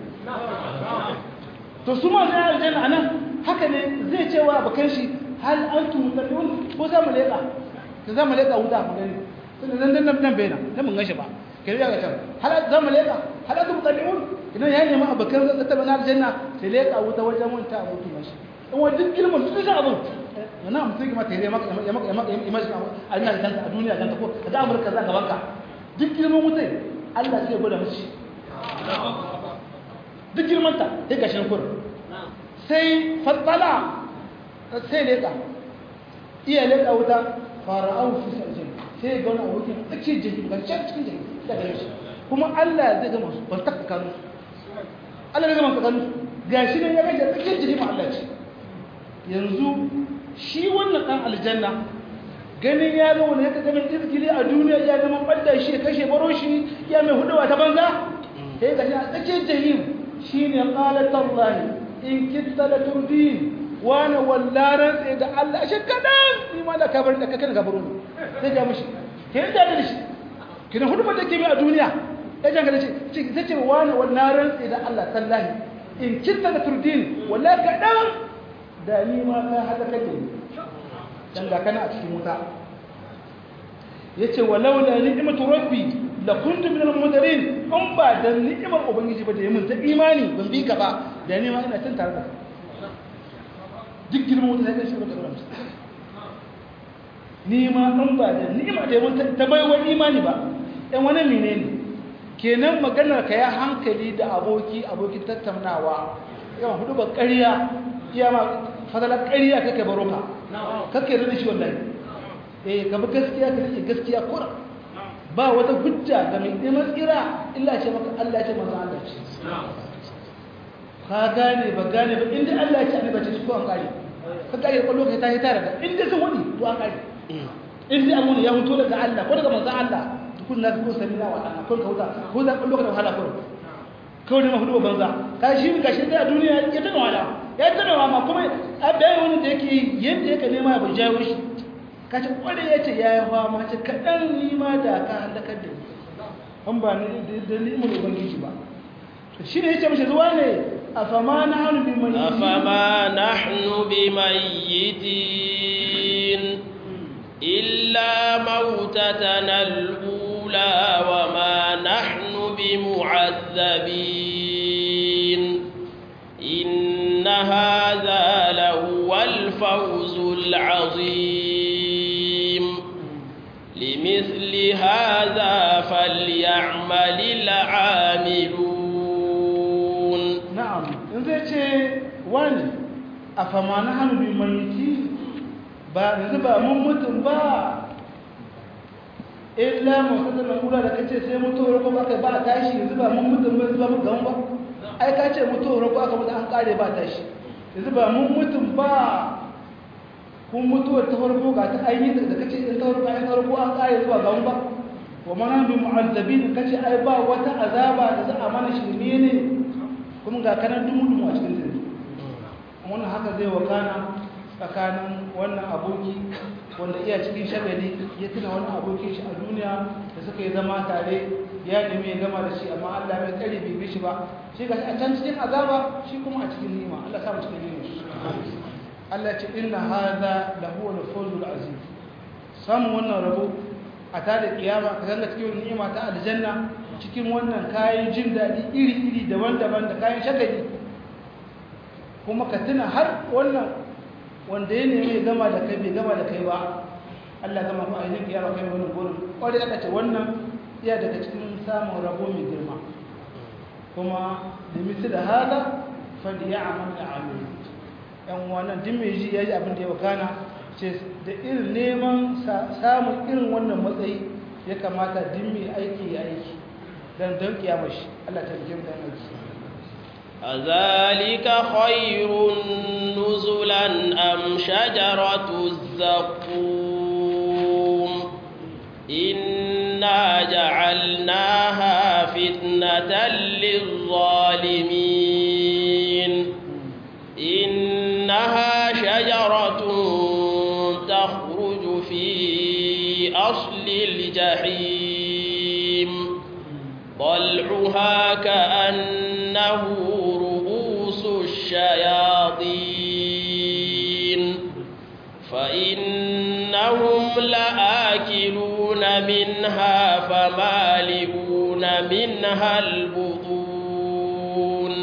to su ma zai aljanna anan haka ne zai cewa bakan shi hal antum mutallun ko za mu leka ka za mu leka wuta mu gani sai dan dan nan bayana dan mun gashi ba kai ya ga can hal za mu leka hal antum mutallun idan ya nemi abakan zai ta bana aljanna sai leka wuta wajen wanta a mutu mashi in wa duk kilmun su da abun wannan mutum kuma tare maka ya maka ya maka image a ina da a duniya dan ko ga Amurka za gaban ka duk kilmun mutai Allah sai gwada mishi duk girmanta sai ga shan kur sai fatsala sai leka iya leka wuta fara'au fi sarjin sai ga wani abokin tsakiyar jirgin ga can cikin jirgin da gare shi kuma Allah zai gama su ban taka kanu Allah zai gama su kanu ga shi ne ya gaji tsakiyar jirgin ma Allah ce yanzu shi wannan ɗan aljanna ganin ya ga wani ya kaga mai izgili a duniya ya zama ɓadda shi ya kashe baro shi ya mai hudawa ta banza sai ga shi a tsakiyar jirgin shi ne ƙalatallahi in kitta da turdin wani wallaran tsaye da Allah a shekadan ima da kabarin da kakan gabaru ne sai ga mashi ke yi da shi kina hudu mata ke a duniya ya jan gada ce zai ce wani wallaran tsaye da Allah tallahi in kitta da turdin wallahi kaɗan da ni ma ka haɗa kake dan ga kana a cikin wuta ya ce walau la ni'matu rabbi la kuntu min al-mudarin an ba da ni'imar ubangiji ba da yamin ta imani ban bi ka ba da ni ma ina cin tare da duk girman wata sai shi ba ta ramsa ni ma an ba da ni'imar da yamin ta bai wani imani ba dan wani menene kenan maganar ka ya hankali da aboki abokin tattaunawa yawan hudu ba ƙarya iya ma fadalar ƙarya kake baro ka kake rada shi wallahi eh ka bi gaskiya ka rike gaskiya kura ba wata hujja ga mai neman tsira illa ce maka Allah ya ce manzo Allah ce ka gane ba gane ba inda Allah ya ce annabi ce ko an kare ka kare ko lokaci ta hita daga inda sun wani to an kare inda amuna ya mutu daga Allah ko daga manzo Allah kun na ko sabina wa Allah ko kauta ko da ko lokacin wahala ko ko ne ma hudu banza ka shi ga shi da duniya ya tana wala ya tana wa ma kuma abai wani da yake yanda yake nema ya bujawo shi kace kware yace yayi fama ce kadan nima da ka halakar da an ba ni da limu da ubangiji ba to shine yace mishi zuwa ne afama nahnu bimayyitin afama nahnu bimayyitin illa mautatana al-ula wa ma nahnu bimu'azzabin inna hadha lahuwal fawzul 'azim لمثل هذا فليعمل العاملون نعم إذا شيء وان أفما نحن بميتين با نزبا ممتن با إلا مصدر الأولى لكي سي متوه ركو باك با تاشي نزبا ممتن با نزبا مقام با أي كاتي متوه ركو باك با أنقاري با تاشي نزبا ممتن با kun mutuwar ta farko ga ta ainihi da kace in ta farko ainihin farko an kare zuwa ga ba wa mana bi mu'azzabin kace ai ba wata azaba da za a mana shirme ne kuma ga kanan dumu a cikin zai wannan haka zai wakana tsakanin wannan aboki wanda iya cikin shagali ya tuna wannan abokin shi a duniya da suka yi zama tare ya nemi ya gama da shi amma Allah bai kare bai bishi ba shi ga a can cikin azaba shi kuma a cikin nima Allah sa mu cikin nima Allah ce inna hadha lahu al-fawzul azim samu wannan rabo a tada kiyama ka ganga cikin ni'ima ta aljanna cikin wannan kayan jin dadi iri-iri daban-daban da kayan shagali kuma ka tuna har wannan wanda ya nemi gama da kai bai gama da kai ba Allah gama ku ainihin kiyama kai wannan gurin kwarai aka ce wannan iya daga cikin samun rabo mai girma kuma da mitu da hada fadi ya amal da amin yan wannan din mai ji ya ji abin da ya wakana ce da irin neman samun irin wannan matsayi ya kamata din mai aiki ya aiki don don kiyama shi Allah ta rikin da aiki أذلك خير نزلا أم شجرة الزقوم إنا جعلناها فتنة للظالمين إنها شجرة تخرج في أصل الجحيم طلعها كأنه رؤوس الشياطين فإنهم لآكلون منها فمالئون منها البطون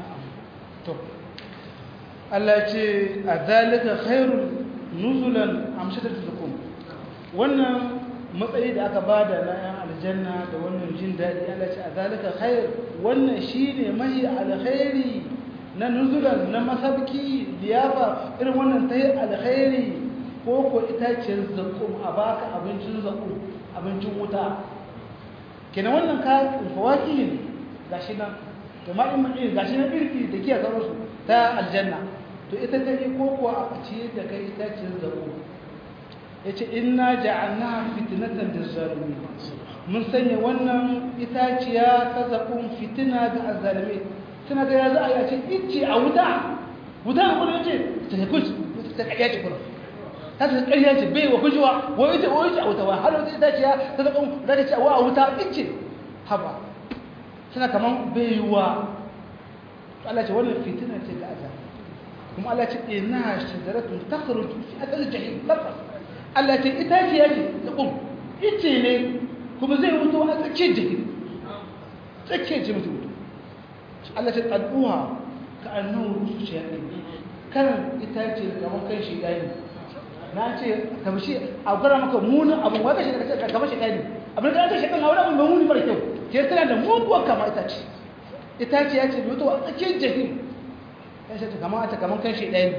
التي أذلك خير نزلا أم شجرة الزقوم wannan matsayi da aka bada na yan aljanna da wannan jin daɗi Allah ce azalika khair wannan shine mai alkhairi na nuzulan na masabki liyafa irin wannan tayi alkhairi ko ko itaciyar zakum a baka abincin zakum abincin wuta kenan wannan ka fawaki ne gashi nan kuma in mai gashi nan irki da kiya zaro su ta aljanna to ita take ko ko a ci da kai itaciyar zakum yace inna ja'alnaha fitnatan lizzalimin mun sanya wannan itaciya ta zakun fitina ga azzalimi tana ga ya za a yi a ce ice a wuta wuta ko ne ce ta ne kuci ta kariya ce kuma ta ta kariya ce bai wa kujiwa wa ita wa ita a wuta wa har wata itaciya ta zakun za ta ce wa a wuta ice haba tana kaman bai wa Allah ce wannan fitina ce ga azzalimi kuma Allah ce inna shajaratun takhruju fi asal jahim lafas Allah ce itace yake da kum ice ne kuma zai mutu a tsakiyar jiki tsakiyar ji mutu Allah ce tsaduha ka annahu rusu shayatin kan itace kamar kan shi dani na ce kamar shi a gara maka munin abin wanda shi daga kamar shi dani abin da aka shekan haura abin mai muni mara kyau ke tana da muguwar kama itace itace ya ce mutu a tsakiyar jiki ya ce kamar ta kamar kan shi dani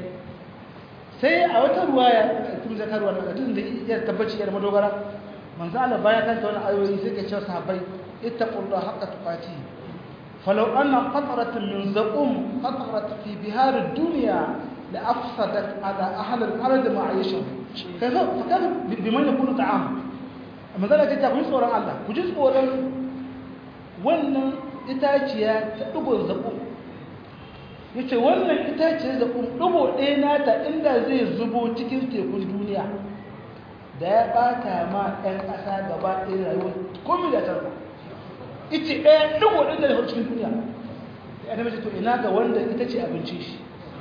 sai a wata ruwaya tun zakarwa na tun da ya tabbaci yar madogara manzo Allah baya kan ta wani ayoyi sai ke cewa sahabbai ittaqullaha haqqa tuqati falau anna qatratan min zaqum qatrat fi bihar ad-dunya la afsadat ala ahli al-ard ma'ayishahum kaza fakar biman yakunu ta'am manzo Allah ya ce ku tsoron Allah ku ji tsoron wannan itaciya ta dubo zaqum yace wannan itace da kun dubo ɗaya nata inda zai zubo cikin tekun duniya da ya bata ma ɗan ƙasa gaba ɗaya rayuwar komai da tarba ita ɗaya dubo ɗin da cikin duniya ya mace to ina ga wanda ita ce abincin shi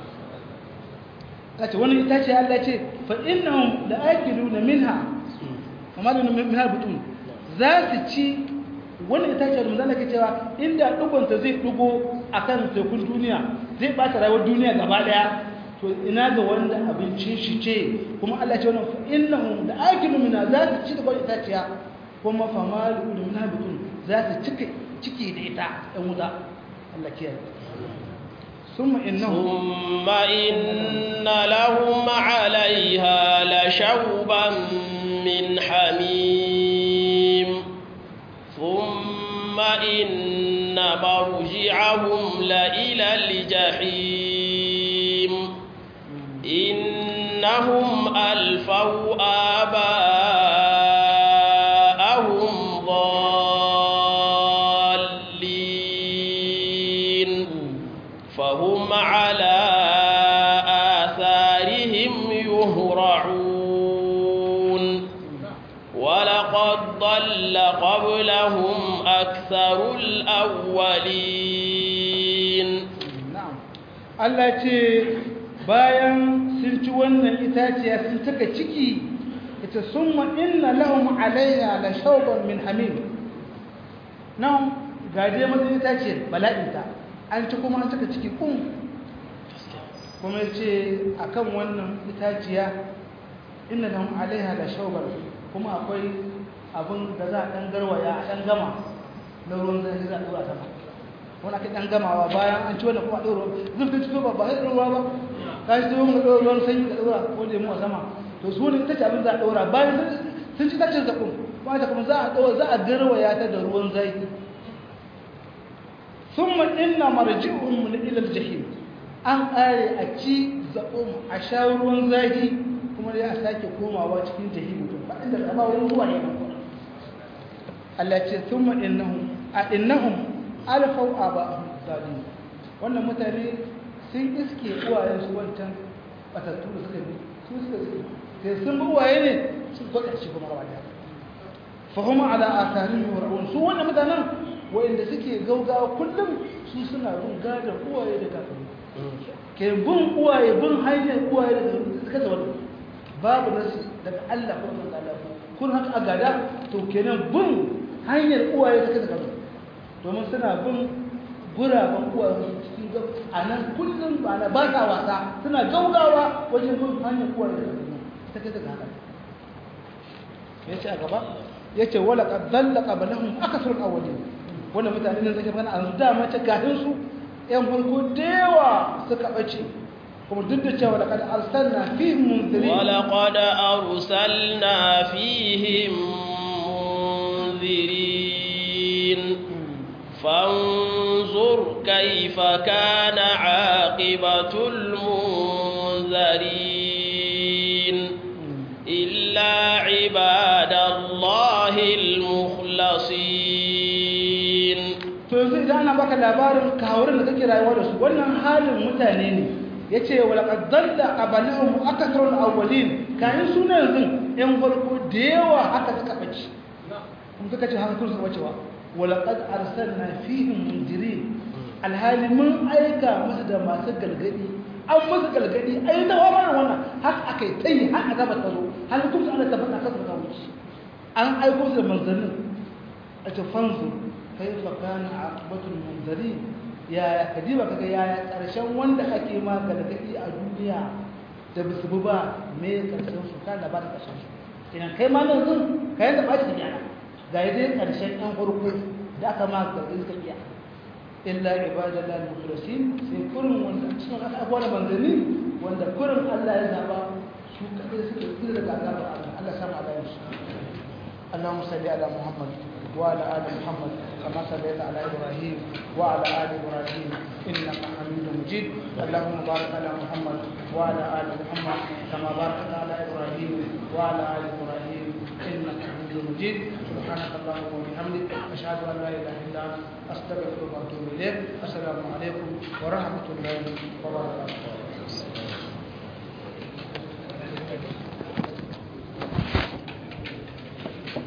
kace wannan itace Allah ce fa innahum la'akiluna minha amma da minha butun za su ci wannan itace da manzo ke cewa inda dugonta zai dugo akan tekun duniya zai bata rayuwar duniya gaba daya to ina ga wanda abincin shi ce kuma Allah ce wannan innahum da akilu mina za su ci da wannan itaciya kuma famalu minha butun za su cike ciki da ita ɗan wuta Allah kiyaye ثم إنهم ثم إن لهم عليها لشوبا من حميم ثم إن مرجعهم لإلى الجحيم إنهم ألفوا آباءهم ضالين فهم على آثارهم يهرعون ولقد ضل قبلهم أكثر الأولين نعم الله ce bayan sun ci wannan itaciya sun taka ciki ita summa inna lahum alaiha la shawban min hamim nan ga dai matsayin itaciyar bala'inta an ci kuma an taka ciki kun kuma yace akan wannan itaciya inna lahum alaiha la shawban kuma akwai abin da za a ɗan garwaya a ɗan gama na ruwan zai za a ɗora sama wani ake ɗan gamawa bayan an ci wannan kuma ɗora zai fi cito ba ba sai ruwa ba ka shi zuwa ɗora ruwan sanyi da ɗora ko lemu a sama to su ne ta ce abin za a ɗora bayan sun ci tacin zaɓin kuma ta kuma za a ɗora za a garwaya ta da ruwan zai thumma inna marji'uhum ila al-jahim an ƙare a ci zaɓon a sha ruwan zafi kuma dai a sake komawa cikin jahimu to ba inda ba wurin zuwa ne ba Allah ce thumma innahum a innahum alfau aba'ahum zalim wannan mutane sun iske uwayen su wancan batattu da suka bi su suka sai sun bi uwaye ne sun zo da shi kuma gaba da fa hum ala atharihim yur'un su wannan mutanen wanda suke gaugawa kullum su suna bin gadan uwaye da kakanni ke bin uwaye bin hanyar uwaye da suka zama babu nasi daga Allah ko daga Allah kun haka a gada to kenan bin hanyar uwaye da suka zama domin suna bin guraben uwaye cikin gab a nan kullum ba na ba sa wasa suna gaugawa wajen bin hanyar uwaye da suka zama daga haka yace a gaba yace wala qad dalla qablahum akasrul awwalin wannan mutane ne zake magana an da mace kafin su ‘yan farko da yawa suka ɓace kuma duk da cewa da kada arsalna fihim munzirin walaƙada arsalna fihim munzirin fanzur kaifa kana aqibatul munzirin illa ibadallahi al-mukhlasin to yanzu idan ana baka labarin kawurin da kake rayuwa da su wannan halin mutane ne yace wala qad dalla qablahum akathrul awwalin kayan sunan yanzu ɗan farko da yawa haka suka bace kun suka ce haka kursu bacewa wala qad arsalna fihim mundirin alhali mun aika musu da masu galgadi an musu galgadi ai da wannan wannan har akai tayi har azaba ta zo har kursu ana tabbata kasu ta wuce an aiko su da manzannin a tafanzu kaifa kana aqibatul munzirin ya kadiba kaga yaya karshen wanda ake ma galgadi a duniya da bisu ba me karshen su kana ba da karshen su idan kai ma nan zun kai da ba ta yana ga dai karshen ɗan farko da aka ma galgadi suka iya illa ibadallahi mukhlasin sai kurin wanda cikin aka abuwa da manzanni wanda kurin Allah ya zaba su kadai suka tsira daga azabar Allah Allah sama Allah shi Allahumma salli ala Muhammad وعلى آل محمد كما صليت على إبراهيم وعلى آل إبراهيم إنك حميد مجيد اللهم بارك على محمد وعلى آل محمد كما باركت على إبراهيم وعلى آل إبراهيم إنك حميد مجيد سبحانك اللهم وبحمدك أشهد أن لا إله إلا أنت أستغفرك وأتوب إليك السلام عليكم ورحمة الله وبركاته